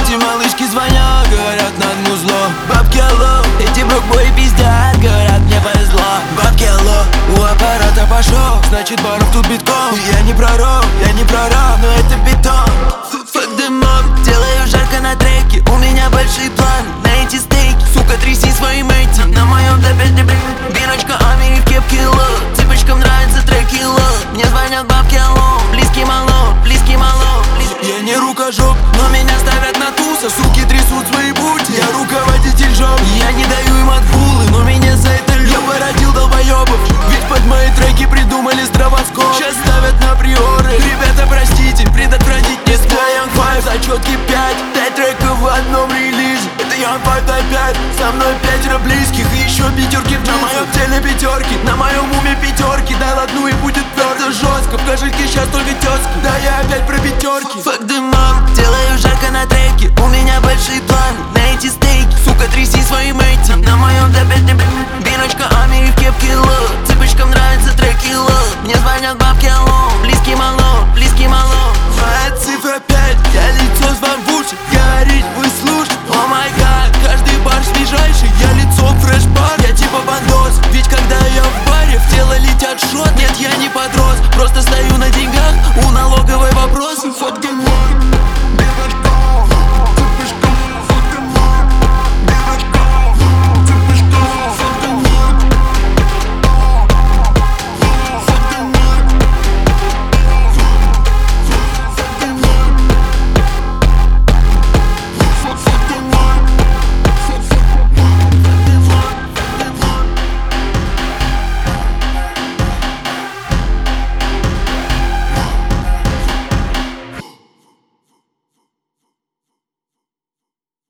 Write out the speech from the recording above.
Эти малышки звонят, говорят над музло. Бабки алло, эти брокбои пиздят, говорят мне повезло. Бабки алло, у аппарата пошел, значит баров тут битком. Я не пророк, но это бетон. Fuck them up, делаю жарко на треке. У меня большие планы на эти стейки. Сука, тряси своим этим. На моем запястье бирочка Амери в кепке ло. Цыпочкам нравится треки ло. Мне звонят бабки алло, близкий мало, близкий мало. Я не рукожоп, но меня ставят на туса. Суки трясут свои пути, я руководитель жоп. Я не даю им отгулы, но меня за это любят. Я породил долбоебов, ведь под мои треки придумали стробоскоп. Сейчас ставят на приоры. Ребята, простите, предотвратить не смог. Young Five, зачетки 5 треков в одном релизе. Это Young Five опять, со мной 5 близких и еще пятерки в джинсах. На моем теле пятерки, на моем уме пятерки. Дай ладну и будет твердо, жестко. В кошельке сейчас только тески, да я опять про пятерки. Fuck them up, делаю жарко на треке. У меня большие планы на эти стейки. Сука, тряси своим этим. На моем запястье бирочка Амери в кепке ло. Цыпочкам нравится треки ло. Мне звонят бабки алло, близкий мало, близкий мало. Моя цифра 5, я лицо с вам в уши. Говорить вы слушаете.